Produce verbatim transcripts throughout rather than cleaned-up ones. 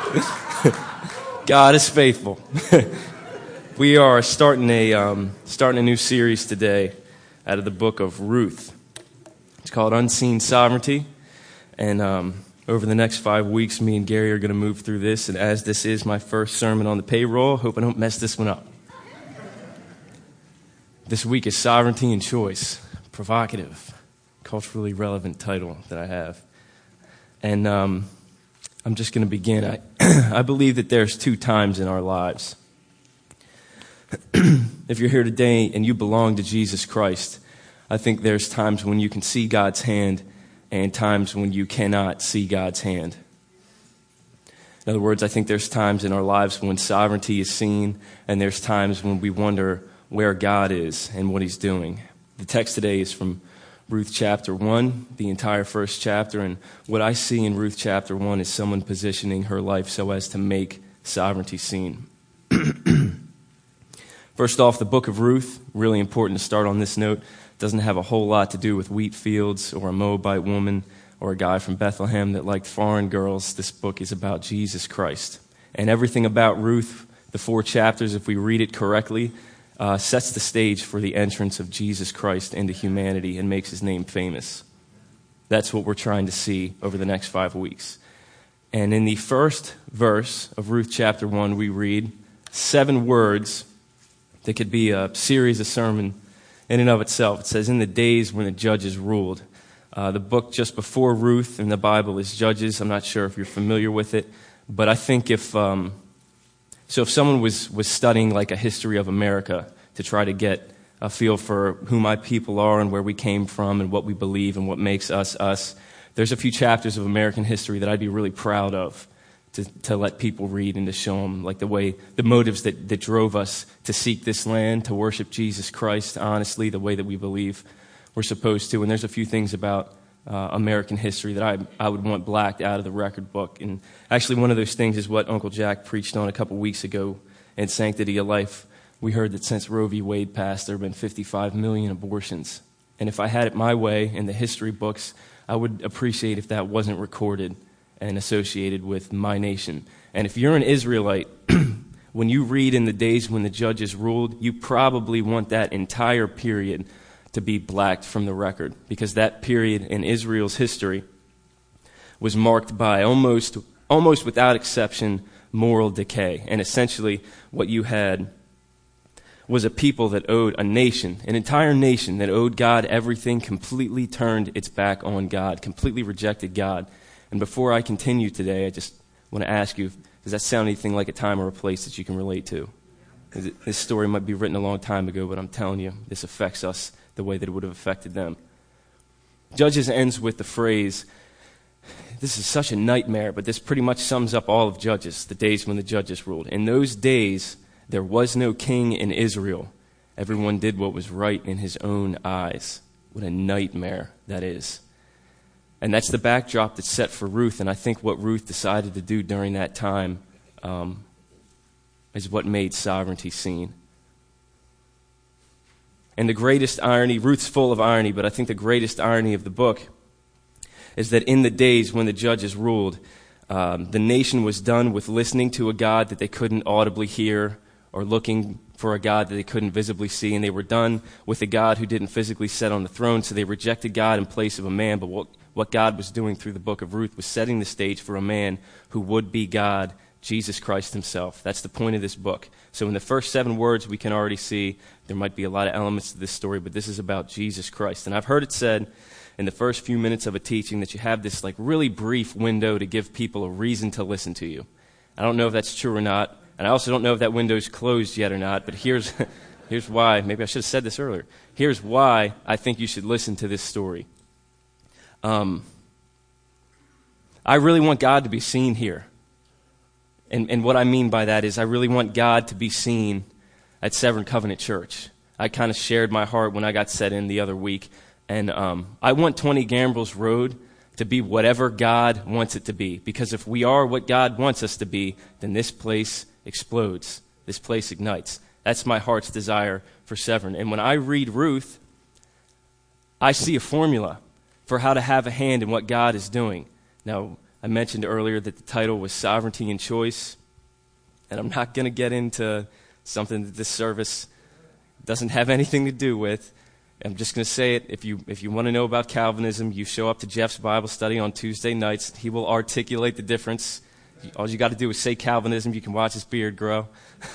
God is faithful. We are starting a um, starting a new series today out of the book of Ruth. It's called Unseen Sovereignty, and um, over the next five weeks, me and Gary are going to move through this. And as this is my first sermon on the payroll, hope I don't mess this one up. This week is Sovereignty and Choice, provocative, culturally relevant title that I have, and um, I'm just going to begin. I I believe that there's two times in our lives. If you're here today and you belong to Jesus Christ, I think there's times when you can see God's hand and times when you cannot see God's hand. In other words, I think there's times in our lives when sovereignty is seen, and there's times when we wonder where God is and what he's doing. The text today is from Ruth chapter one, the entire first chapter, and what I see in Ruth chapter one is someone positioning her life so as to make sovereignty seen. First off, the book of Ruth, really important to start on this note, doesn't have a whole lot to do with wheat fields or a Moabite woman or a guy from Bethlehem that liked foreign girls. This book is about Jesus Christ. And everything about Ruth, the four chapters, if we read it correctly, uh, sets the stage for the entrance of Jesus Christ into humanity and makes his name famous. That's what we're trying to see over the next five weeks. And in the first verse of Ruth chapter one, we read seven words that could be a series of sermon in and of itself. It says, in the days when the judges ruled. Uh, the book just before Ruth in the Bible is Judges. I'm not sure if you're familiar with it, but I think if, um, so if someone was, was studying like a history of America to try to get a feel for who my people are and where we came from and what we believe and what makes us us, there's a few chapters of American history that I'd be really proud of to, to let people read and to show them like the way, the motives that, that drove us to seek this land, to worship Jesus Christ, honestly, the way that we believe we're supposed to. And there's a few things about uh, American history that I I would want blacked out of the record book. And actually one of those things is what Uncle Jack preached on a couple weeks ago in Sanctity of Life. We heard that since Roe v. Wade passed, there have been fifty-five million abortions. And if I had it my way in the history books, I would appreciate if that wasn't recorded and associated with my nation. And if you're an Israelite, when you read in the days when the judges ruled, you probably want that entire period to be blacked from the record, because that period in Israel's history was marked by almost, almost without exception, moral decay. And essentially what you had was a people that owed a nation, an entire nation that owed God everything, completely turned its back on God, completely rejected God. And before I continue today, I just want to ask you, does that sound anything like a time or a place that you can relate to? This story might be written a long time ago, but I'm telling you, this affects us the way that it would have affected them. Judges ends with the phrase, this is such a nightmare, but this pretty much sums up all of Judges, the days when the judges ruled. In those days, there was no king in Israel. Everyone did what was right in his own eyes. What a nightmare that is. And that's the backdrop that's set for Ruth, and I think what Ruth decided to do during that time um, is what made sovereignty seen. And the greatest irony, Ruth's full of irony, but I think the greatest irony of the book is that in the days when the judges ruled, um, the nation was done with listening to a God that they couldn't audibly hear or looking for a God that they couldn't visibly see, and they were done with a God who didn't physically sit on the throne, so they rejected God in place of a man. But what, what God was doing through the book of Ruth was setting the stage for a man who would be God, Jesus Christ himself. That's the point of this book. So in the first seven words, we can already see there might be a lot of elements to this story, but this is about Jesus Christ. And I've heard it said in the first few minutes of a teaching that you have this like really brief window to give people a reason to listen to you. I don't know if that's true or not, and I also don't know if that window's closed yet or not, but here's here's why. Maybe I should have said this earlier. Here's why I think you should listen to this story. Um, I really want God to be seen here. And, and what I mean by that is I really want God to be seen at Severn Covenant Church. I kind of shared my heart when I got set in the other week. And um, I want twenty Gambrels Road to be whatever God wants it to be. Because if we are what God wants us to be, then this place explodes. This place ignites. That's my heart's desire for Severn. And when I read Ruth, I see a formula for how to have a hand in what God is doing. Now, I mentioned earlier that the title was Sovereignty and Choice, and I'm not going to get into something that this service doesn't have anything to do with. I'm just going to say it. If you if you want to know about Calvinism, you show up to Jeff's Bible study on Tuesday nights. He will articulate the difference. All you got to do is say Calvinism. You can watch his beard grow.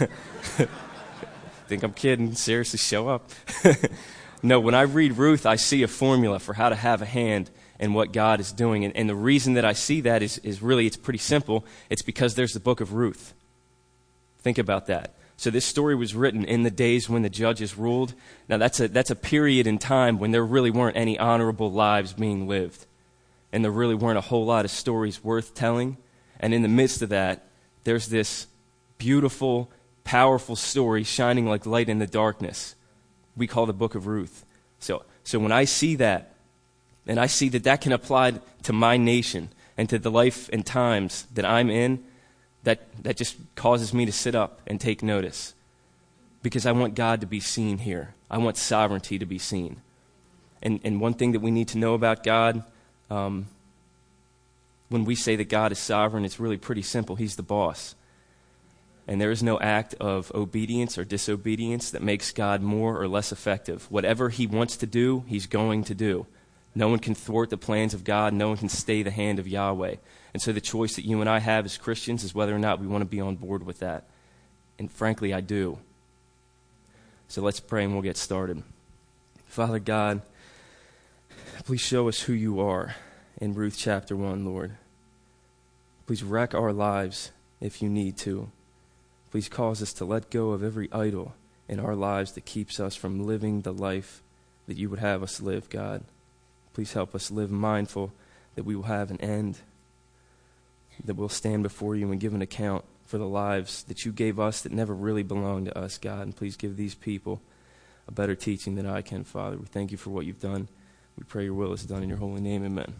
Think I'm kidding. Seriously, show up. No, when I read Ruth, I see a formula for how to have a hand in what God is doing. And, and the reason that I see that is, is really, it's pretty simple. It's because there's the book of Ruth. Think about that. So this story was written in the days when the judges ruled. Now that's a that's a period in time when there really weren't any honorable lives being lived. And there really weren't a whole lot of stories worth telling. And in the midst of that, there's this beautiful, powerful story shining like light in the darkness. We call the book of Ruth. So so when I see that, and I see that that can apply to my nation and to the life and times that I'm in, That that just causes me to sit up and take notice, because I want God to be seen here. I want sovereignty to be seen. And and one thing that we need to know about God, um, when we say that God is sovereign, it's really pretty simple. He's the boss. And there is no act of obedience or disobedience that makes God more or less effective. Whatever he wants to do, he's going to do. No one can thwart the plans of God. No one can stay the hand of Yahweh. And so the choice that you and I have as Christians is whether or not we want to be on board with that. And frankly, I do. So let's pray and we'll get started. Father God, please show us who you are in Ruth chapter one, Lord. Please wreck our lives if you need to. Please cause us to let go of every idol in our lives that keeps us from living the life that you would have us live, God. Please help us live mindful that we will have an end, that we'll stand before you and give an account for the lives that you gave us that never really belonged to us, God. And please give these people a better teaching than I can, Father. We thank you for what you've done. We pray your will is done in your holy name. Amen.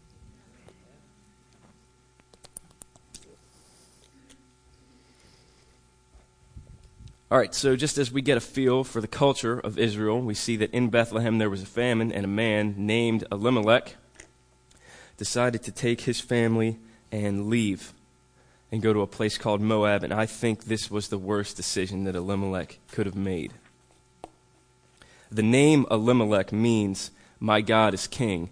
All right, so just as we get a feel for the culture of Israel, we see that in Bethlehem there was a famine, and a man named Elimelech decided to take his family and leave and go to a place called Moab, and I think this was the worst decision that Elimelech could have made. The name Elimelech means, my God is king.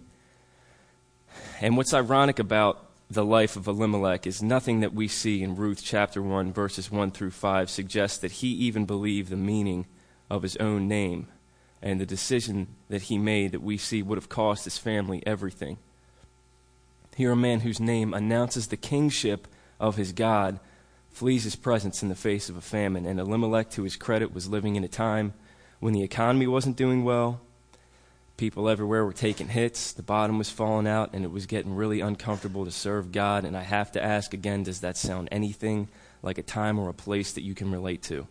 And what's ironic about the life of Elimelech is nothing that we see in Ruth chapter one, verses one through five, suggests that he even believed the meaning of his own name and the decision that he made that we see would have cost his family everything. Here, a man whose name announces the kingship of his God flees his presence in the face of a famine. And Elimelech, to his credit, was living in a time when the economy wasn't doing well. People everywhere were taking hits. The bottom was falling out, and it was getting really uncomfortable to serve God. And I have to ask again, does that sound anything like a time or a place that you can relate to?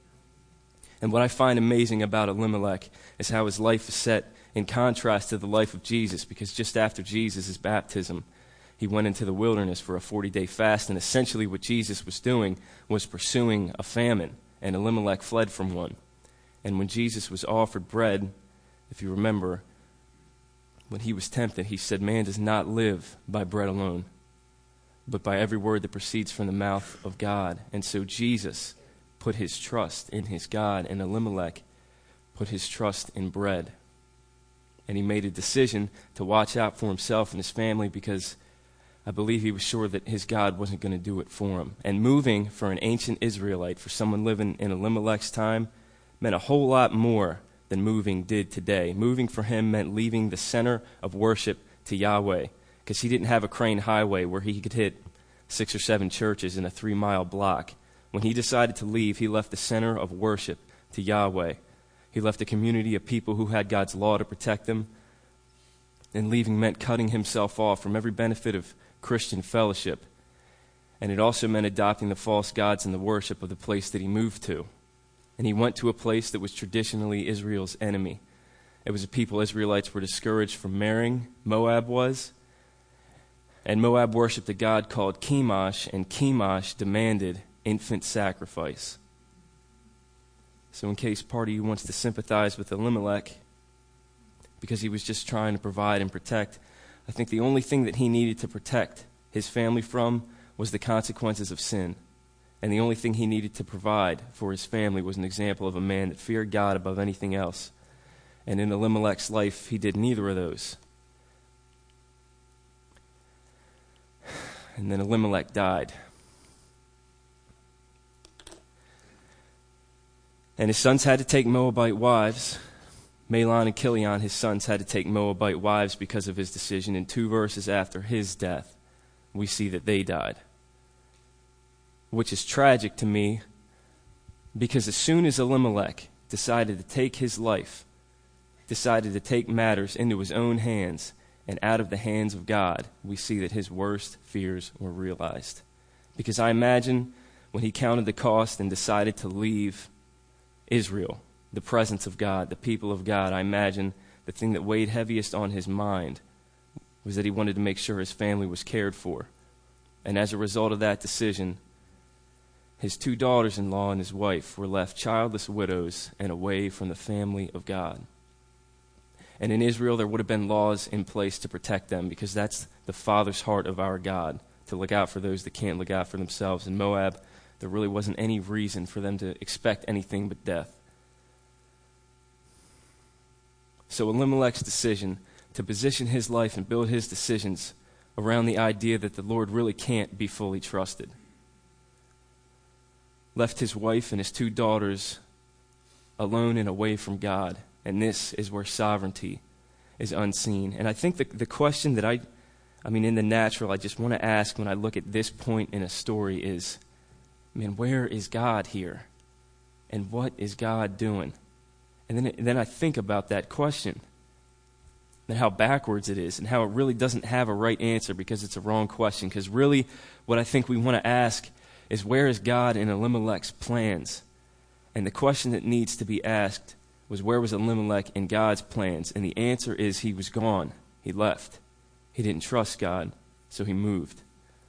And what I find amazing about Elimelech is how his life is set in contrast to the life of Jesus, because just after Jesus' baptism, he went into the wilderness for a forty-day fast, and essentially what Jesus was doing was pursuing a famine, and Elimelech fled from one. And when Jesus was offered bread, if you remember, when he was tempted, he said, man does not live by bread alone, but by every word that proceeds from the mouth of God. And so Jesus put his trust in his God, and Elimelech put his trust in bread. And he made a decision to watch out for himself and his family, because I believe he was sure that his God wasn't going to do it for him. And moving for an ancient Israelite, for someone living in Elimelech's time, meant a whole lot more than moving did today. Moving for him meant leaving the center of worship to Yahweh, because he didn't have a crane highway where he could hit six or seven churches in a three-mile block. When he decided to leave, he left the center of worship to Yahweh. He left a community of people who had God's law to protect them, and leaving meant cutting himself off from every benefit of Christian fellowship. And it also meant adopting the false gods in the worship of the place that he moved to. And he went to a place that was traditionally Israel's enemy. It was a people Israelites were discouraged from marrying. Moab was. And Moab worshipped a god called Chemosh, and Chemosh demanded infant sacrifice. So in case part of you wants to sympathize with Elimelech, because he was just trying to provide and protect, I think the only thing that he needed to protect his family from was the consequences of sin. And the only thing he needed to provide for his family was an example of a man that feared God above anything else. And in Elimelech's life, he did neither of those. And then Elimelech died. And his sons had to take Moabite wives. Mahlon and Chilion, his sons, had to take Moabite wives because of his decision. And two verses after his death, we see that they died. Which is tragic to me, because as soon as Elimelech decided to take his life, decided to take matters into his own hands and out of the hands of God, we see that his worst fears were realized. Because I imagine when he counted the cost and decided to leave Israel, the presence of God, the people of God, I imagine the thing that weighed heaviest on his mind was that he wanted to make sure his family was cared for. And as a result of that decision, his two daughters-in-law and his wife were left childless widows and away from the family of God. And in Israel, there would have been laws in place to protect them, because that's the Father's heart of our God, to look out for those that can't look out for themselves. In Moab, there really wasn't any reason for them to expect anything but death. So Elimelech's decision to position his life and build his decisions around the idea that the Lord really can't be fully trusted left his wife and his two daughters alone and away from God. And this is where sovereignty is unseen. And I think the, the question that I, I mean, in the natural, I just want to ask when I look at this point in a story is, man, where is God here? And what is God doing? And then, then I think about that question and how backwards it is and how it really doesn't have a right answer because it's a wrong question. Because really what I think we want to ask is, where is God in Elimelech's plans? And the question that needs to be asked was, where was Elimelech in God's plans? And the answer is, he was gone. He left. He didn't trust God, so he moved.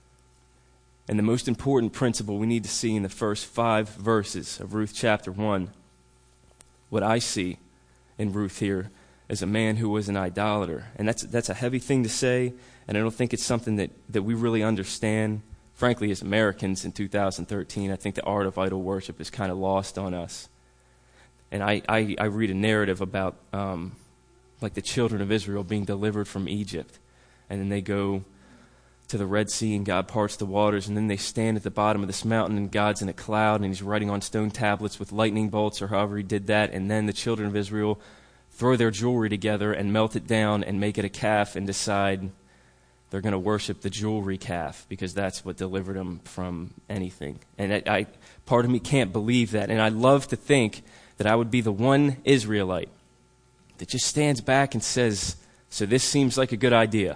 And the most important principle we need to see in the first five verses of Ruth chapter one, what I see in Ruth here is a man who was an idolater. And that's that's a heavy thing to say, and I don't think it's something that, that we really understand. Frankly, as Americans in two thousand thirteen, I think the art of idol worship is kind of lost on us. And I, I, I read a narrative about um, like the children of Israel being delivered from Egypt. And then they go to the Red Sea and God parts the waters. And then they stand at the bottom of this mountain and God's in a cloud and he's writing on stone tablets with lightning bolts or however he did that. And then the children of Israel throw their jewelry together and melt it down and make it a calf and decide they're going to worship the jewelry calf because that's what delivered them from anything. And I, I, part of me can't believe that. And I love to think that I would be the one Israelite that just stands back and says, so this seems like a good idea.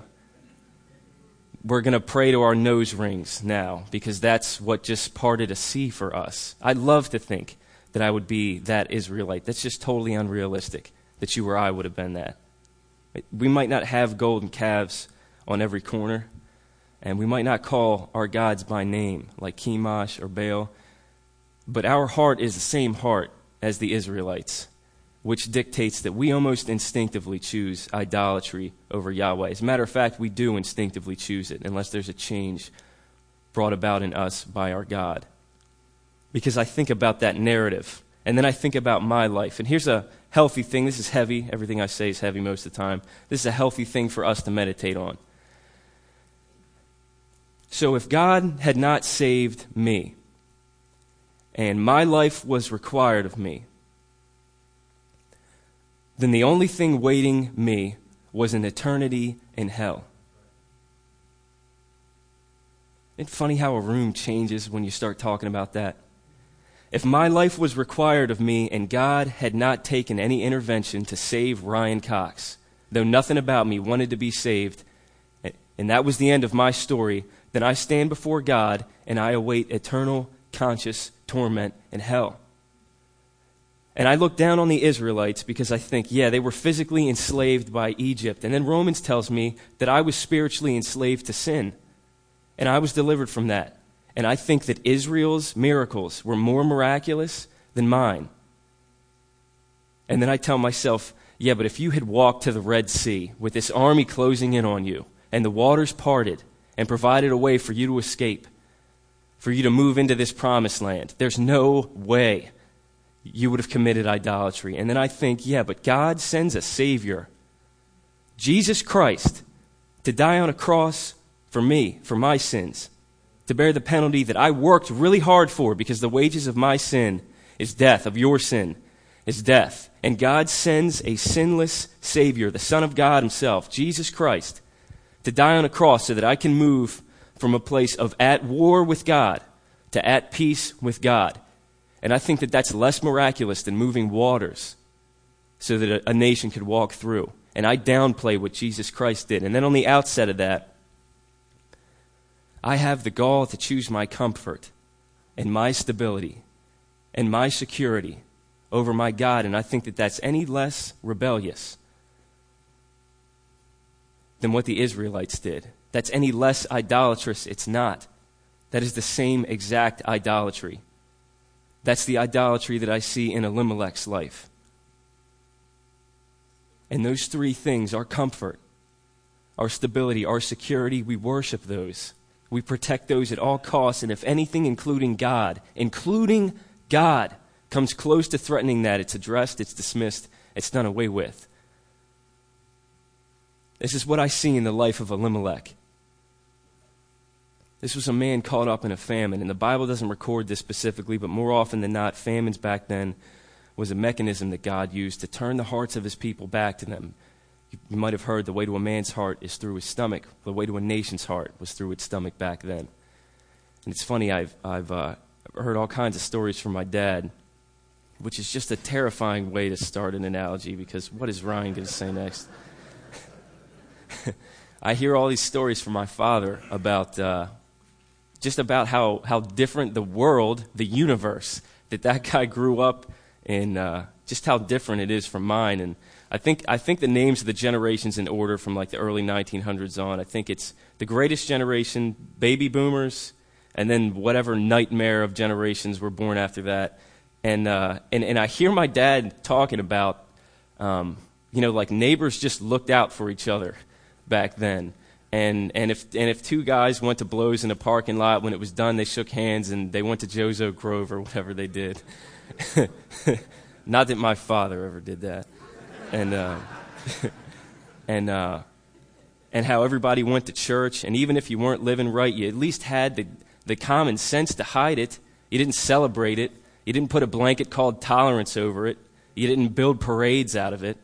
We're going to pray to our nose rings now because that's what just parted a sea for us. I'd love to think that I would be that Israelite. That's just totally unrealistic that you or I would have been that. We might not have golden calves on every corner, and we might not call our gods by name like Chemosh or Baal, but our heart is the same heart as the Israelites, which dictates that we almost instinctively choose idolatry over Yahweh. As a matter of fact, we do instinctively choose it unless there's a change brought about in us by our God. Because I think about that narrative, and then I think about my life. And here's a healthy thing. This is heavy. Everything I say is heavy most of the time. This is a healthy thing for us to meditate on. So if God had not saved me, and my life was required of me, then the only thing waiting me was an eternity in hell. Isn't it funny how a room changes when you start talking about that? If my life was required of me and God had not taken any intervention to save Ryan Cox, though nothing about me wanted to be saved, and that was the end of my story, then I stand before God and I await eternal conscious torment in hell. And I look down on the Israelites because I think, yeah, they were physically enslaved by Egypt. And then Romans tells me that I was spiritually enslaved to sin. And I was delivered from that. And I think that Israel's miracles were more miraculous than mine. And then I tell myself, yeah, but if you had walked to the Red Sea with this army closing in on you and the waters parted and provided a way for you to escape, for you to move into this promised land, there's no way you would have committed idolatry. And then I think, yeah, but God sends a Savior, Jesus Christ, to die on a cross for me, for my sins, to bear the penalty that I worked really hard for, because the wages of my sin is death, of your sin is death. And God sends a sinless Savior, the Son of God himself, Jesus Christ, to die on a cross so that I can move from a place of at war with God to at peace with God. And I think that that's less miraculous than moving waters so that a, a nation could walk through. And I downplay what Jesus Christ did. And then on the outset of that, I have the gall to choose my comfort and my stability and my security over my God. And I think that that's any less rebellious than what the Israelites did. That's any less idolatrous. It's not. That is the same exact idolatry. That's the idolatry that I see in Elimelech's life. And those three things, our comfort, our stability, our security, we worship those. We protect those at all costs. And if anything, including God, including God, comes close to threatening that, it's addressed, it's dismissed, it's done away with. This is what I see in the life of Elimelech. This was a man caught up in a famine, and the Bible doesn't record this specifically, but more often than not, famines back then was a mechanism that God used to turn the hearts of his people back to them. You might have heard the way to a man's heart is through his stomach. The way to a nation's heart was through its stomach back then. And it's funny, I've, I've uh, heard all kinds of stories from my dad, which is just a terrifying way to start an analogy, because what is Ryan going to say next? I hear all these stories from my father about uh, just about how, how different the world, the universe, that that guy grew up in, uh, just how different it is from mine. And I think I think the names of the generations in order from like the early nineteen hundreds on, I think it's the greatest generation, baby boomers, and then whatever nightmare of generations were born after that. And uh, and, and I hear my dad talking about, um, you know, like neighbors just looked out for each other back then. And and if and if two guys went to blows in a parking lot, when it was done, they shook hands and they went to Joe's Oak Grove or whatever they did. Not that my father ever did that. And uh, and uh, and how everybody went to church, and even if you weren't living right, you at least had the the common sense to hide it. You didn't celebrate it. You didn't put a blanket called tolerance over it. You didn't build parades out of it.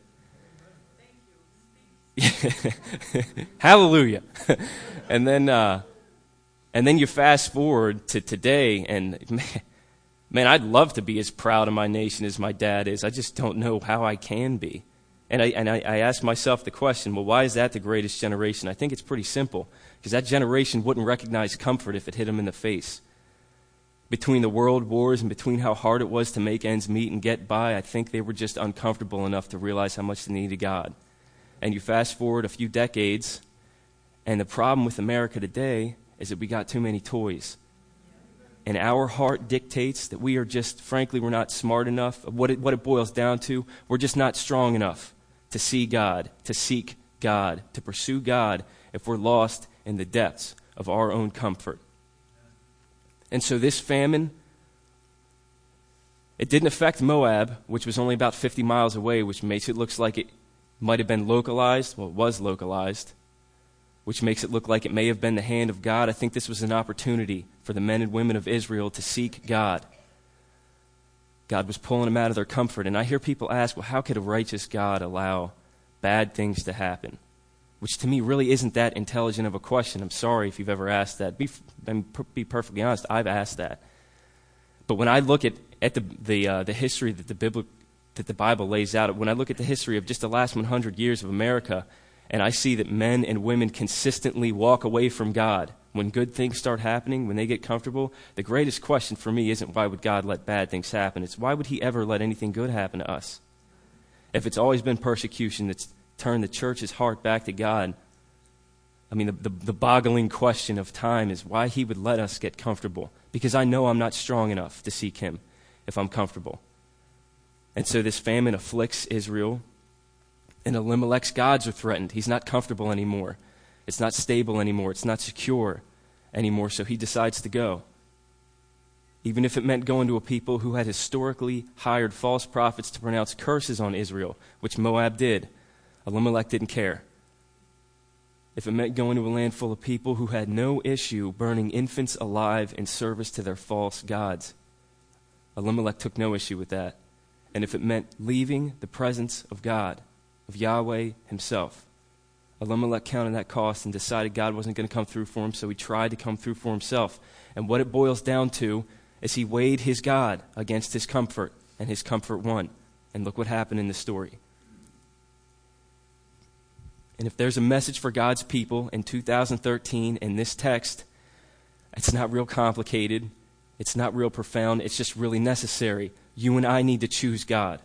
Hallelujah. And then uh, and then you fast forward to today, and man, man, I'd love to be as proud of my nation as my dad is. I just don't know how I can be. And I and I, I ask myself the question, well, why is that the greatest generation? I think it's pretty simple, because that generation wouldn't recognize comfort if it hit them in the face. Between the world wars and between how hard it was to make ends meet and get by, I think they were just uncomfortable enough to realize how much they needed God. And you fast forward a few decades, and the problem with America today is that we got too many toys. And our heart dictates that we are just, frankly, we're not smart enough. What it, what it boils down to, we're just not strong enough to see God, to seek God, to pursue God if we're lost in the depths of our own comfort. And so this famine, it didn't affect Moab, which was only about fifty miles away, which makes it look like it might have been localized. Well, it was localized, which makes it look like it may have been the hand of God. I think this was an opportunity for the men and women of Israel to seek God. God was pulling them out of their comfort. And I hear people ask, well, how could a righteous God allow bad things to happen? Which to me really isn't that intelligent of a question. I'm sorry if you've ever asked that. Be, be perfectly honest, I've asked that. But when I look at, at the the, uh, the history that the, Bible, that the Bible lays out, when I look at the history of just the last one hundred years of America, and I see that men and women consistently walk away from God when good things start happening, when they get comfortable, the greatest question for me isn't why would God let bad things happen. It's why would he ever let anything good happen to us? If it's always been persecution that's turned the church's heart back to God, I mean, the, the, the boggling question of time is why he would let us get comfortable. Because I know I'm not strong enough to seek him if I'm comfortable. And so this famine afflicts Israel, and Elimelech's gods are threatened. He's not comfortable anymore. It's not stable anymore. It's not secure anymore, so he decides to go. Even if it meant going to a people who had historically hired false prophets to pronounce curses on Israel, which Moab did, Elimelech didn't care. If it meant going to a land full of people who had no issue burning infants alive in service to their false gods, Elimelech took no issue with that. And if it meant leaving the presence of God, of Yahweh himself, Elimelech counted that cost and decided God wasn't going to come through for him, so he tried to come through for himself. And what it boils down to is he weighed his God against his comfort, and his comfort won. And look what happened in the story. And if there's a message for God's people in two thousand thirteen in this text, it's not real complicated. It's not real profound. It's just really necessary. You and I need to choose God.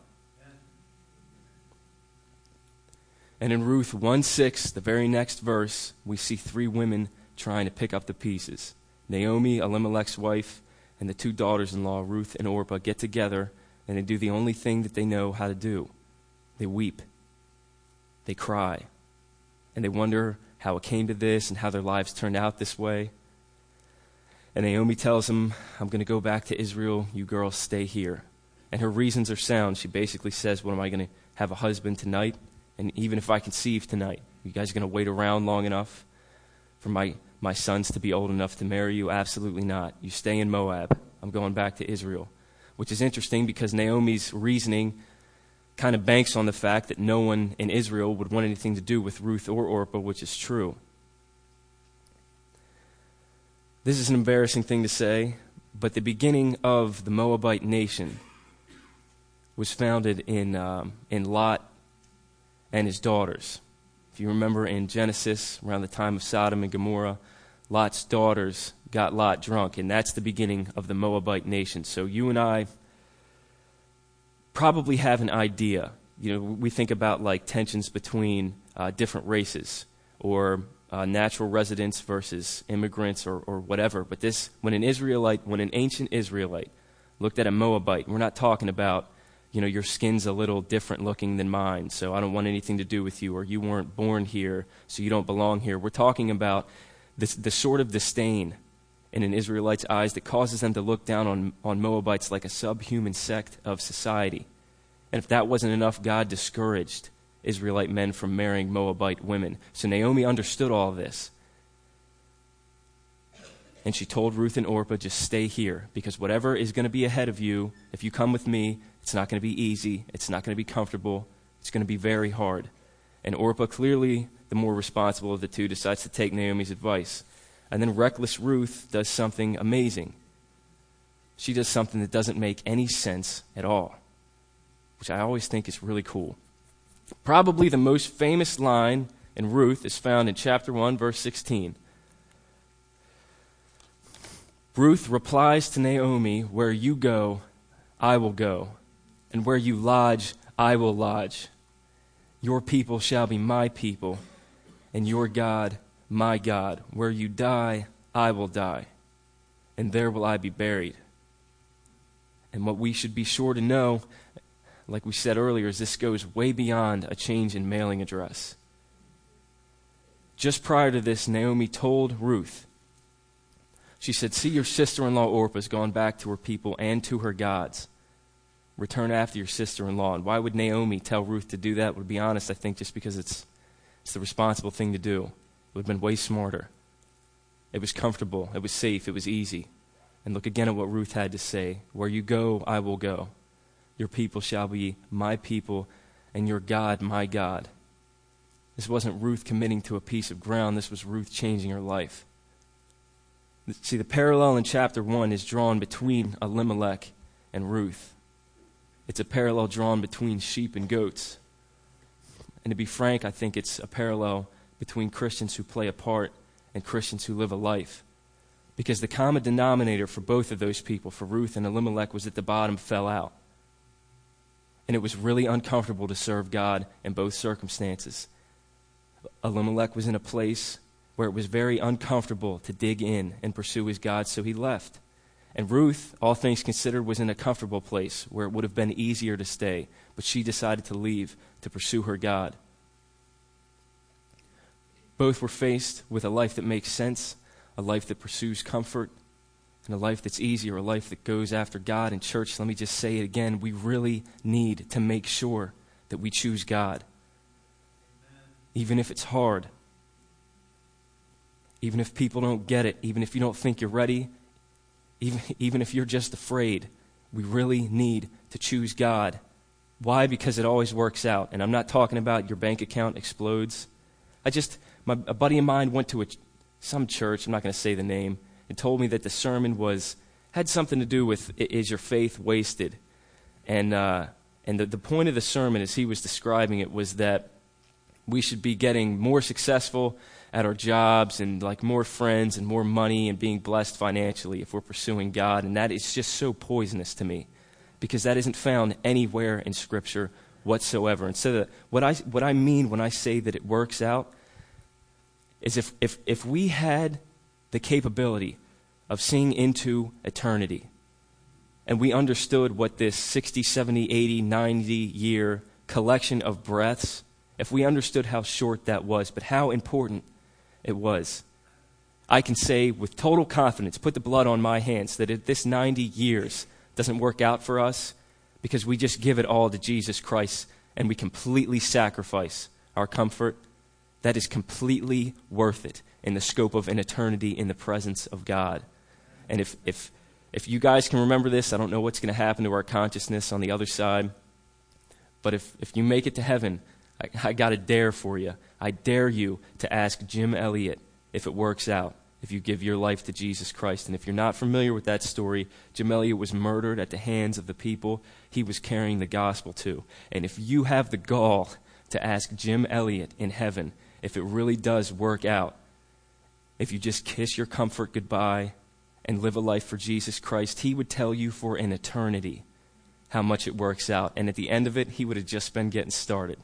And in Ruth one six, the very next verse, we see three women trying to pick up the pieces. Naomi, Elimelech's wife, and the two daughters-in-law, Ruth and Orpah, get together, and they do the only thing that they know how to do. They weep. They cry. And they wonder how it came to this and how their lives turned out this way. And Naomi tells them, I'm going to go back to Israel. You girls stay here. And her reasons are sound. She basically says, what, am I going to have a husband tonight? And even if I conceive tonight, you guys are going to wait around long enough for my, my sons to be old enough to marry you? Absolutely not. You stay in Moab. I'm going back to Israel. Which is interesting because Naomi's reasoning kind of banks on the fact that no one in Israel would want anything to do with Ruth or Orpah, which is true. This is an embarrassing thing to say, but the beginning of the Moabite nation was founded in um, in Lot and his daughters. If you remember in Genesis, around the time of Sodom and Gomorrah, Lot's daughters got Lot drunk, and that's the beginning of the Moabite nation. So you and I probably have an idea. You know, we think about like tensions between uh, different races or uh, natural residents versus immigrants or, or whatever. But this, when an Israelite, when an ancient Israelite looked at a Moabite, we're not talking about, you know, your skin's a little different looking than mine, so I don't want anything to do with you, or you weren't born here, so you don't belong here. We're talking about this, the sort of disdain in an Israelite's eyes that causes them to look down on, on Moabites like a subhuman sect of society. And if that wasn't enough, God discouraged Israelite men from marrying Moabite women. So Naomi understood all of this. And she told Ruth and Orpah, just stay here, because whatever is going to be ahead of you, if you come with me, it's not going to be easy. It's not going to be comfortable. It's going to be very hard. And Orpah, clearly the more responsible of the two, decides to take Naomi's advice. And then reckless Ruth does something amazing. She does something that doesn't make any sense at all, which I always think is really cool. Probably the most famous line in Ruth is found in chapter one, verse sixteen. Ruth replies to Naomi, where you go, I will go, and where you lodge, I will lodge. Your people shall be my people, and your God, my God. Where you die, I will die, and there will I be buried. And what we should be sure to know, like we said earlier, is this goes way beyond a change in mailing address. Just prior to this, Naomi told Ruth, she said, see, your sister-in-law Orpah has gone back to her people and to her gods. Return after your sister-in-law. And why would Naomi tell Ruth to do that? To be honest, I think just because it's it's the responsible thing to do. It would have been way smarter. It was comfortable. It was safe. It was easy. And look again at what Ruth had to say. Where you go, I will go. Your people shall be my people, and your God, my God. This wasn't Ruth committing to a piece of ground. This was Ruth changing her life. See, the parallel in chapter one is drawn between Elimelech and Ruth. It's a parallel drawn between sheep and goats. And to be frank, I think it's a parallel between Christians who play a part and Christians who live a life. Because the common denominator for both of those people, for Ruth and Elimelech, was that the bottom fell out. And it was really uncomfortable to serve God in both circumstances. Elimelech was in a place where it was very uncomfortable to dig in and pursue his God, so he left. And Ruth, all things considered, was in a comfortable place where it would have been easier to stay, but she decided to leave to pursue her God. Both were faced with a life that makes sense, a life that pursues comfort, and a life that's easy, or a life that goes after God. And church, let me just say it again, we really need to make sure that we choose God. Amen. Even if it's hard. Even if people don't get it. Even if you don't think you're ready. Even, even if you're just afraid. We really need to choose God. Why? Because it always works out. And I'm not talking about your bank account explodes. I just, my, a buddy of mine went to a, some church, I'm not going to say the name, and told me that the sermon was had something to do with, is your faith wasted? And uh, and the, the point of the sermon, as he was describing it, was that we should be getting more successful at our jobs and like more friends and more money and being blessed financially if we're pursuing God. And that is just so poisonous to me, because that isn't found anywhere in Scripture whatsoever. And so the, what I what I mean when I say that it works out is if if if we had the capability of seeing into eternity, and we understood what this sixty, seventy, eighty, ninety year collection of breaths, if we understood how short that was, but how important it was, I can say with total confidence, put the blood on my hands, that if this ninety years doesn't work out for us because we just give it all to Jesus Christ and we completely sacrifice our comfort, that is completely worth it in the scope of an eternity in the presence of God. And if if if you guys can remember this, I don't know what's going to happen to our consciousness on the other side, but if, if you make it to heaven, I, I got a dare for you. I dare you to ask Jim Elliot if it works out, if you give your life to Jesus Christ. And if you're not familiar with that story, Jim Elliot was murdered at the hands of the people he was carrying the gospel to. And if you have the gall to ask Jim Elliot in heaven if it really does work out, if you just kiss your comfort goodbye and live a life for Jesus Christ, he would tell you for an eternity how much it works out. And at the end of it, he would have just been getting started.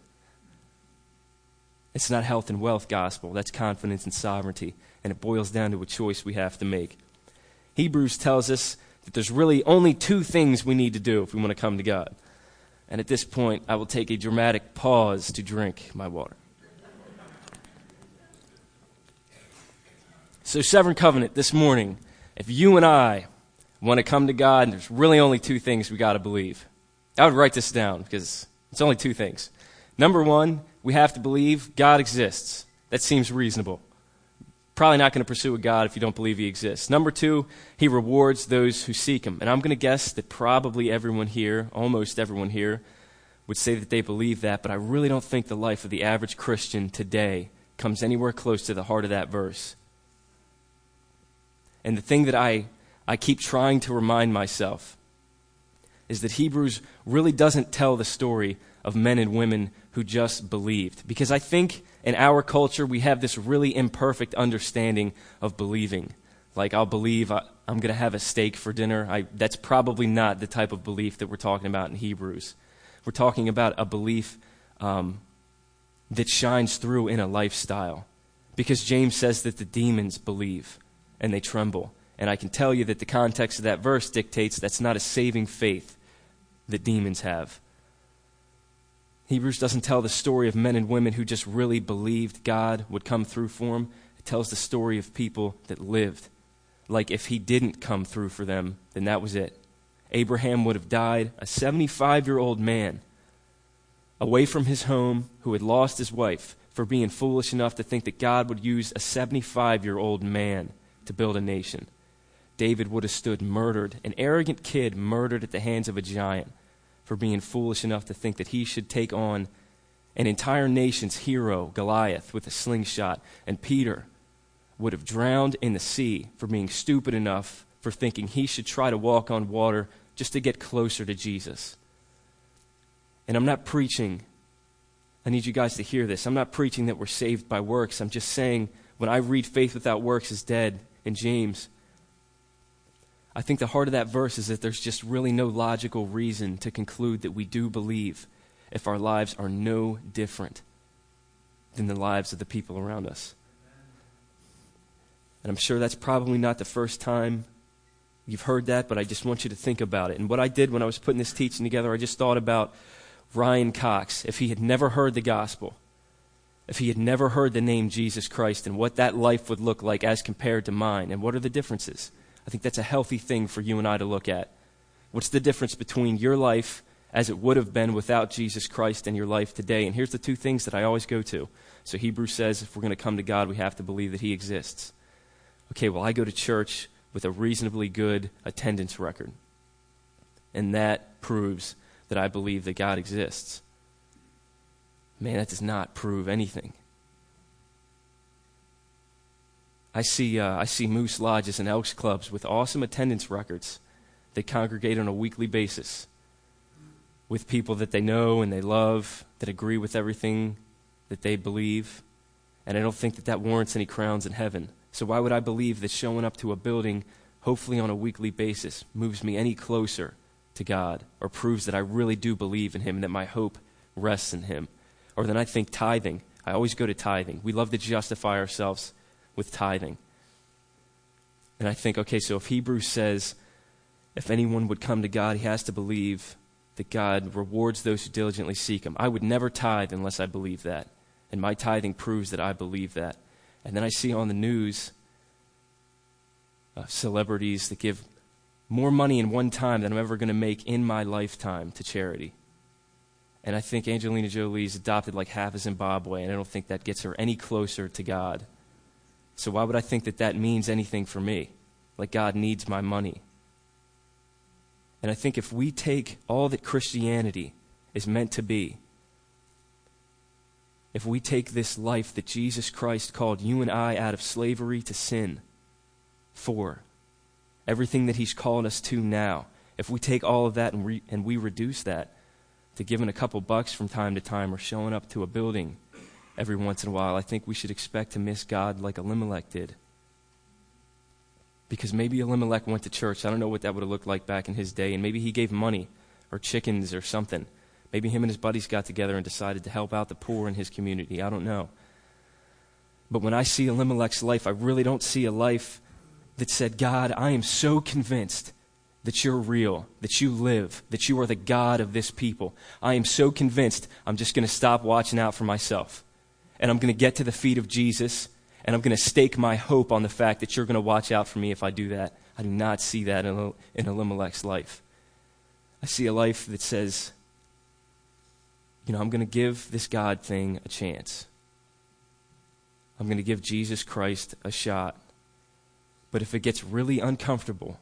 It's not health and wealth gospel. That's confidence and sovereignty. And it boils down to a choice we have to make. Hebrews tells us that there's really only two things we need to do if we want to come to God. And at this point, I will take a dramatic pause to drink my water. So Severn Covenant, this morning, if you and I want to come to God, and there's really only two things we got to believe. I would write this down because it's only two things. Number one, we have to believe God exists. That seems reasonable. Probably not going to pursue a God if you don't believe he exists. Number two, he rewards those who seek him. And I'm going to guess that probably everyone here, almost everyone here, would say that they believe that, but I really don't think the life of the average Christian today comes anywhere close to the heart of that verse. And the thing that I, I keep trying to remind myself is that Hebrews really doesn't tell the story of men and women who just believed. Because I think in our culture we have this really imperfect understanding of believing. Like, I'll believe I, I'm going to have a steak for dinner. I, that's probably not the type of belief that we're talking about in Hebrews. We're talking about a belief um, that shines through in a lifestyle. Because James says that the demons believe and they tremble. And I can tell you that the context of that verse dictates that's not a saving faith that demons have. Hebrews doesn't tell the story of men and women who just really believed God would come through for them. It tells the story of people that lived. Like, if he didn't come through for them, then that was it. Abraham would have died, a seventy-five-year-old man, away from his home, who had lost his wife, for being foolish enough to think that God would use a seventy-five-year-old man to build a nation. David would have stood murdered, an arrogant kid murdered at the hands of a giant for being foolish enough to think that he should take on an entire nation's hero, Goliath, with a slingshot. And Peter would have drowned in the sea for being stupid enough for thinking he should try to walk on water just to get closer to Jesus. And I'm not preaching, I need you guys to hear this, I'm not preaching that we're saved by works. I'm just saying, when I read faith without works is dead in James, I think the heart of that verse is that there's just really no logical reason to conclude that we do believe if our lives are no different than the lives of the people around us. And I'm sure that's probably not the first time you've heard that, but I just want you to think about it. And what I did when I was putting this teaching together, I just thought about Ryan Cox. If he had never heard the gospel, if he had never heard the name Jesus Christ and what that life would look like as compared to mine, and what are the differences? I think that's a healthy thing for you and I to look at. What's the difference between your life as it would have been without Jesus Christ and your life today? And here's the two things that I always go to. So Hebrews says if we're going to come to God, we have to believe that he exists. Okay, well, I go to church with a reasonably good attendance record. And that proves that I believe that God exists. Man, that does not prove anything. I see uh, I see Moose Lodges and Elks Clubs with awesome attendance records. They congregate on a weekly basis with people that they know and they love, that agree with everything that they believe. And I don't think that that warrants any crowns in heaven. So why would I believe that showing up to a building, hopefully on a weekly basis, moves me any closer to God, or proves that I really do believe in him and that my hope rests in him? Or then I think tithing. I always go to tithing. We love to justify ourselves with tithing. And I think, okay, so if Hebrews says, if anyone would come to God, he has to believe that God rewards those who diligently seek him. I would never tithe unless I believe that. And my tithing proves that I believe that. And then I see on the news uh, celebrities that give more money in one time than I'm ever going to make in my lifetime to charity. And I think Angelina Jolie's adopted like half of Zimbabwe, and I don't think that gets her any closer to God. So why would I think that that means anything for me? Like God needs my money. And I think if we take all that Christianity is meant to be, if we take this life that Jesus Christ called you and I out of slavery to sin for, everything that he's called us to now, if we take all of that and, re- and we reduce that to giving a couple bucks from time to time or showing up to a building every once in a while, I think we should expect to miss God like Elimelech did. Because maybe Elimelech went to church. I don't know what that would have looked like back in his day. And maybe he gave money or chickens or something. Maybe him and his buddies got together and decided to help out the poor in his community. I don't know. But when I see Elimelech's life, I really don't see a life that said, God, I am so convinced that you're real, that you live, that you are the God of this people. I am so convinced I'm just going to stop watching out for myself. And I'm going to get to the feet of Jesus, and I'm going to stake my hope on the fact that you're going to watch out for me if I do that. I do not see that in, in Elimelech's life. I see a life that says, you know, I'm going to give this God thing a chance. I'm going to give Jesus Christ a shot. But if it gets really uncomfortable,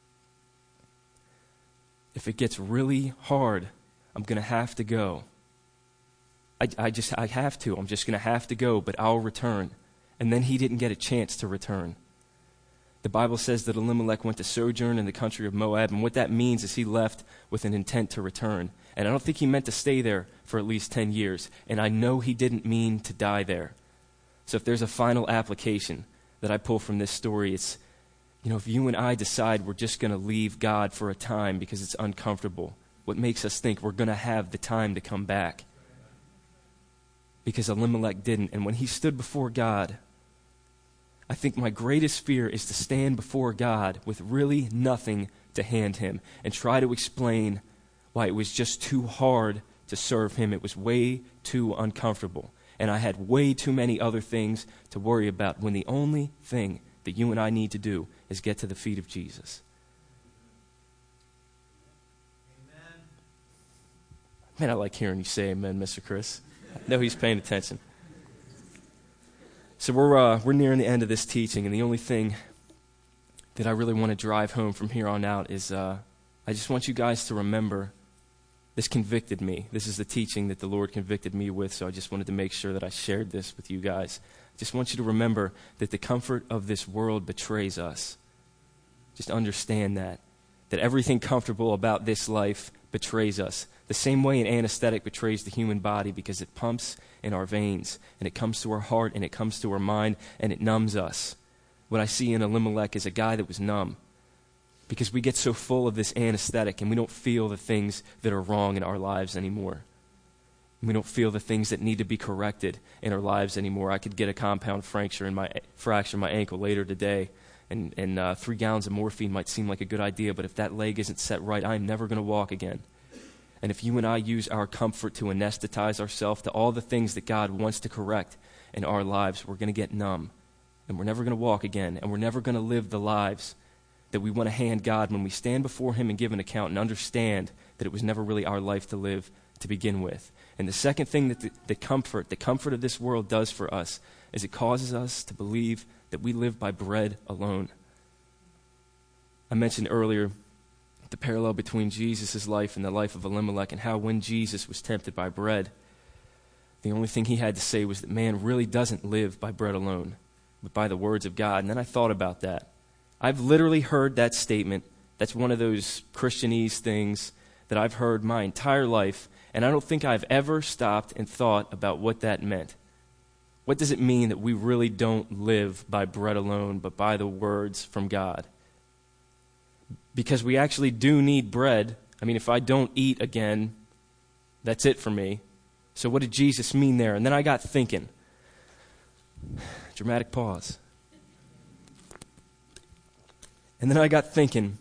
if it gets really hard, I'm going to have to go. I, I just, I have to. I'm just going to have to go, but I'll return. And then he didn't get a chance to return. The Bible says that Elimelech went to sojourn in the country of Moab, and what that means is he left with an intent to return. And I don't think he meant to stay there for at least ten years, and I know he didn't mean to die there. So if there's a final application that I pull from this story, it's, you know, if you and I decide we're just going to leave God for a time because it's uncomfortable, what makes us think we're going to have the time to come back? Because Elimelech didn't. And when he stood before God, I think my greatest fear is to stand before God with really nothing to hand him and try to explain why it was just too hard to serve him. It was way too uncomfortable. And I had way too many other things to worry about when the only thing that you and I need to do is get to the feet of Jesus. Amen. Man, I like hearing you say amen, Mister Chris. I know he's paying attention. So we're uh, we're nearing the end of this teaching, and the only thing that I really want to drive home from here on out is uh, I just want you guys to remember this convicted me. This is the teaching that the Lord convicted me with, so I just wanted to make sure that I shared this with you guys. I just want you to remember that the comfort of this world betrays us. Just understand that. That everything comfortable about this life betrays us. The same way an anesthetic betrays the human body because it pumps in our veins, and it comes to our heart, and it comes to our mind, and it numbs us. What I see in Elimelech is a guy that was numb because we get so full of this anesthetic and we don't feel the things that are wrong in our lives anymore. We don't feel the things that need to be corrected in our lives anymore. I could get a compound fracture in my fracture in my ankle later today, and, and uh, three gallons of morphine might seem like a good idea, but if that leg isn't set right, I'm never going to walk again. And if you and I use our comfort to anesthetize ourselves to all the things that God wants to correct in our lives, we're going to get numb. And we're never going to walk again. And we're never going to live the lives that we want to hand God when we stand before him and give an account and understand that it was never really our life to live to begin with. And the second thing that the, the comfort, the comfort of this world does for us is it causes us to believe that we live by bread alone. I mentioned earlier the parallel between Jesus' life and the life of Elimelech, and how when Jesus was tempted by bread, the only thing he had to say was that man really doesn't live by bread alone, but by the words of God. And then I thought about that. I've literally heard that statement. That's one of those Christianese things that I've heard my entire life, and I don't think I've ever stopped and thought about what that meant. What does it mean that we really don't live by bread alone, but by the words from God? Because we actually do need bread. I mean, if I don't eat again, that's it for me. So what did Jesus mean there? And then I got thinking. Dramatic pause. And then I got thinking,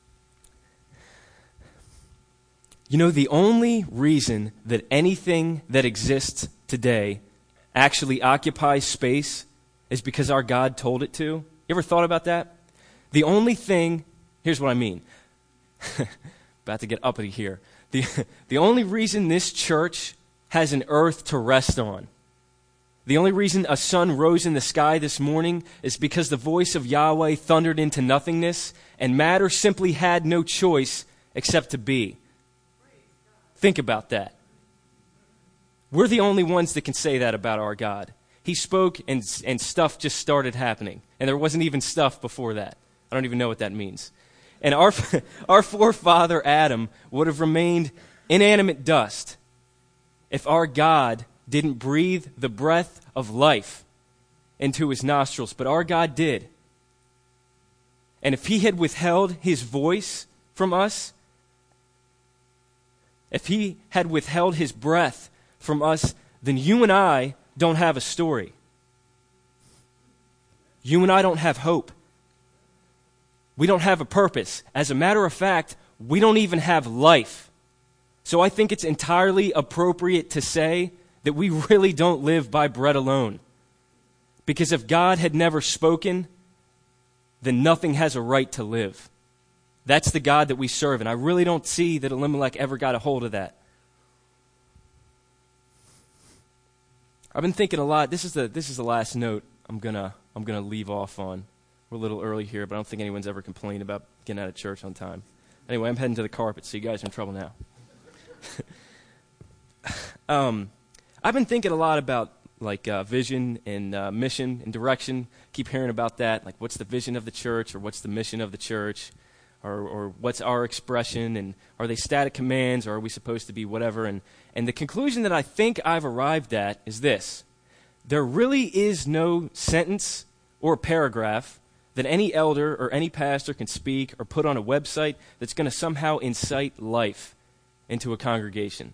you know, the only reason that anything that exists today actually occupies space is because our God told it to. You ever thought about that? The only thing, here's what I mean. About to get uppity here. The, the only reason this church has an earth to rest on, the only reason a sun rose in the sky this morning is because the voice of Yahweh thundered into nothingness, and matter simply had no choice except to be. Think about that. We're the only ones that can say that about our God. He spoke and, and stuff just started happening. And there wasn't even stuff before that. I don't even know what that means. And our, our forefather Adam would have remained inanimate dust if our God didn't breathe the breath of life into his nostrils. But our God did. And if he had withheld his voice from us, if he had withheld his breath from us, then you and I don't have a story. You and I don't have hope. We don't have a purpose. As a matter of fact, we don't even have life. So I think it's entirely appropriate to say that we really don't live by bread alone. Because if God had never spoken, then nothing has a right to live. That's the God that we serve, and I really don't see that Elimelech ever got a hold of that. I've been thinking a lot. This is the this is the last note I'm gonna I'm gonna leave off on. We're a little early here, but I don't think anyone's ever complained about getting out of church on time. Anyway, I'm heading to the carpet, so you guys are in trouble now. um, I've been thinking a lot about like uh, vision and uh, mission and direction. Keep hearing about that. Like, what's the vision of the church, or what's the mission of the church, or, or what's our expression, and are they static commands, or are we supposed to be whatever? And and the conclusion that I think I've arrived at is this: there really is no sentence or paragraph that any elder or any pastor can speak or put on a website that's going to somehow incite life into a congregation.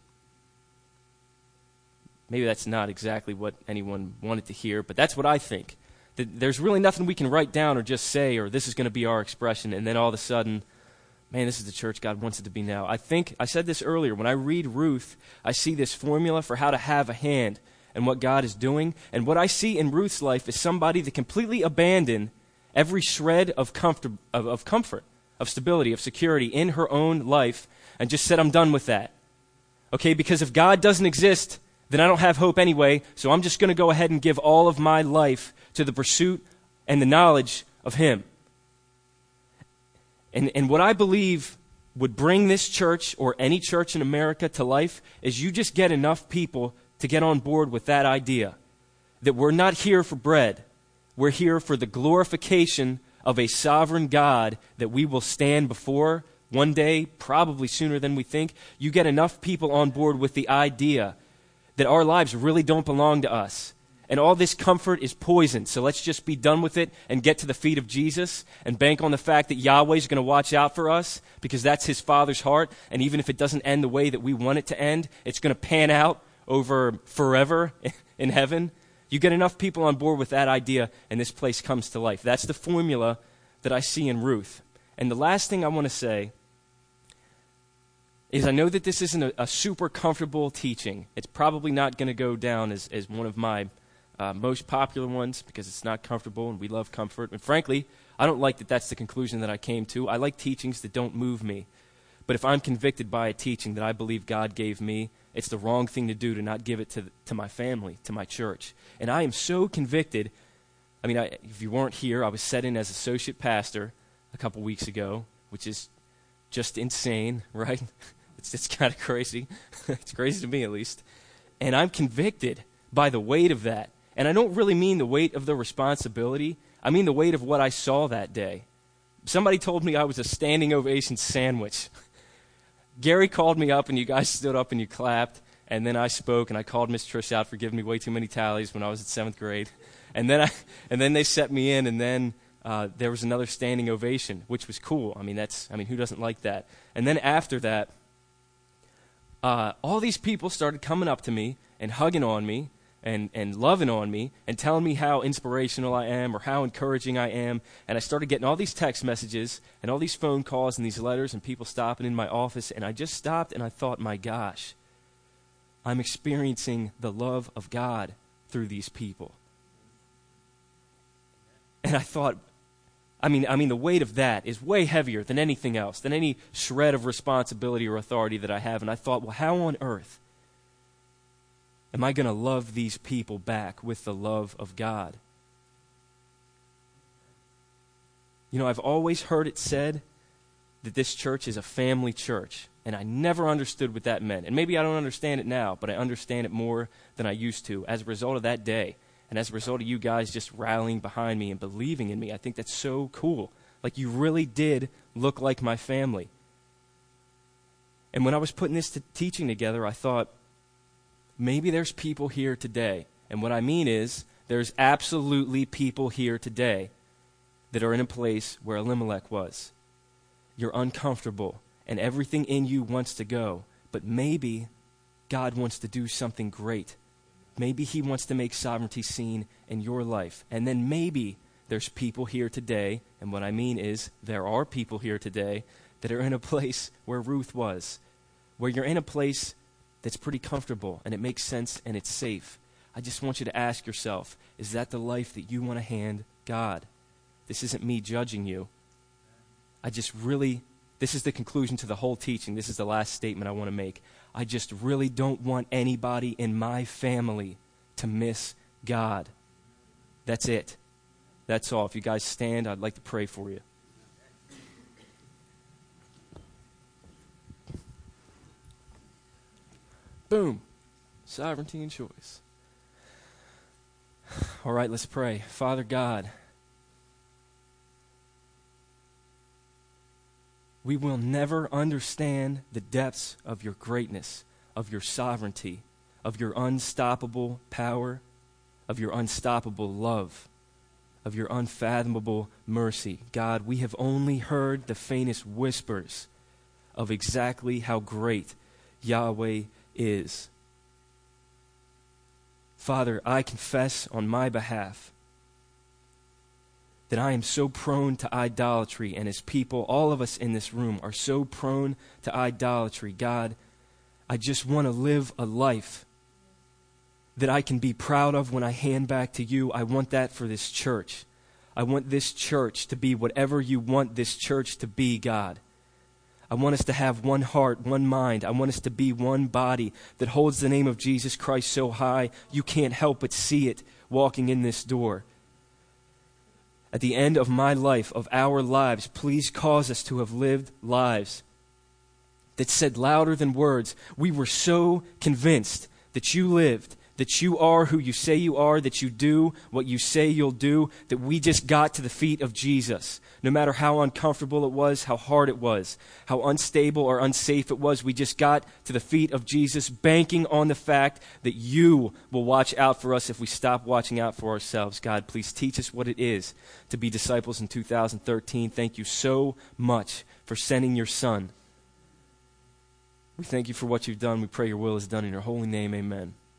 Maybe that's not exactly what anyone wanted to hear, but that's what I think. That there's really nothing we can write down or just say, or this is going to be our expression, and then all of a sudden, man, this is the church God wants it to be now. I think, I said this earlier, when I read Ruth, I see this formula for how to have a hand in what God is doing, and what I see in Ruth's life is somebody that completely abandoned every shred of comfort, of, of comfort, of stability, of security in her own life, and just said, I'm done with that. Okay, because if God doesn't exist, then I don't have hope anyway, so I'm just going to go ahead and give all of my life to the pursuit and the knowledge of Him. And, and what I believe would bring this church or any church in America to life is you just get enough people to get on board with that idea that we're not here for bread. We're here for the glorification of a sovereign God that we will stand before one day, probably sooner than we think. You get enough people on board with the idea that our lives really don't belong to us. And all this comfort is poison. So let's just be done with it and get to the feet of Jesus and bank on the fact that Yahweh is going to watch out for us because that's His Father's heart. And even if it doesn't end the way that we want it to end, it's going to pan out over forever in heaven. You get enough people on board with that idea and this place comes to life. That's the formula that I see in Ruth. And the last thing I want to say is I know that this isn't a, a super comfortable teaching. It's probably not going to go down as, as one of my uh, most popular ones because it's not comfortable and we love comfort. And frankly, I don't like that that's the conclusion that I came to. I like teachings that don't move me. But if I'm convicted by a teaching that I believe God gave me, it's the wrong thing to do to not give it to, to my family, to my church. And I am so convicted. I mean, I, if you weren't here, I was set in as associate pastor a couple weeks ago, which is just insane, right? It's, it's kind of crazy. It's crazy to me, at least. And I'm convicted by the weight of that. And I don't really mean the weight of the responsibility. I mean the weight of what I saw that day. Somebody told me I was a standing ovation sandwich. Gary called me up, and you guys stood up and you clapped. And then I spoke, and I called Miss Trish out for giving me way too many tallies when I was in seventh grade. And then I, and then they set me in, and then uh, there was another standing ovation, which was cool. I mean, that's I mean, who doesn't like that? And then after that, uh, all these people started coming up to me and hugging on me and, and loving on me and telling me how inspirational I am or how encouraging I am. And I started getting all these text messages and all these phone calls and these letters and people stopping in my office. And I just stopped and I thought, my gosh, I'm experiencing the love of God through these people. And I thought, I mean, I mean, the weight of that is way heavier than anything else, than any shred of responsibility or authority that I have. And I thought, well, how on earth am I going to love these people back with the love of God? You know, I've always heard it said that this church is a family church, and I never understood what that meant. And maybe I don't understand it now, but I understand it more than I used to as a result of that day. And as a result of you guys just rallying behind me and believing in me, I think that's so cool. Like, you really did look like my family. And when I was putting this to teaching together, I thought, maybe there's people here today. And what I mean is, there's absolutely people here today that are in a place where Elimelech was. You're uncomfortable, and everything in you wants to go. But maybe God wants to do something great. Maybe he wants to make sovereignty seen in your life. And then maybe there's people here today, and what I mean is there are people here today that are in a place where Ruth was, where you're in a place that's pretty comfortable and it makes sense and it's safe. I just want you to ask yourself, is that the life that you want to hand God? This isn't me judging you. I just really, this is the conclusion to the whole teaching. This is the last statement I want to make. I just really don't want anybody in my family to miss God. That's it. That's all. If you guys stand, I'd like to pray for you. Boom. Sovereignty and choice. All right, let's pray. Father God, we will never understand the depths of your greatness, of your sovereignty, of your unstoppable power, of your unstoppable love, of your unfathomable mercy. God, we have only heard the faintest whispers of exactly how great Yahweh is. Father, I confess on my behalf that I am so prone to idolatry, and as people, all of us in this room are so prone to idolatry. God, I just want to live a life that I can be proud of when I hand back to you. I want that for this church. I want this church to be whatever you want this church to be, God. I want us to have one heart, one mind. I want us to be one body that holds the name of Jesus Christ so high you can't help but see it walking in this door. At the end of my life, of our lives, please cause us to have lived lives that said louder than words, we were so convinced that you lived, that you are who you say you are, that you do what you say you'll do, that we just got to the feet of Jesus. No matter how uncomfortable it was, how hard it was, how unstable or unsafe it was, we just got to the feet of Jesus, banking on the fact that you will watch out for us if we stop watching out for ourselves. God, please teach us what it is to be disciples in two thousand thirteen. Thank you so much for sending your Son. We thank you for what you've done. We pray your will is done in your holy name. Amen.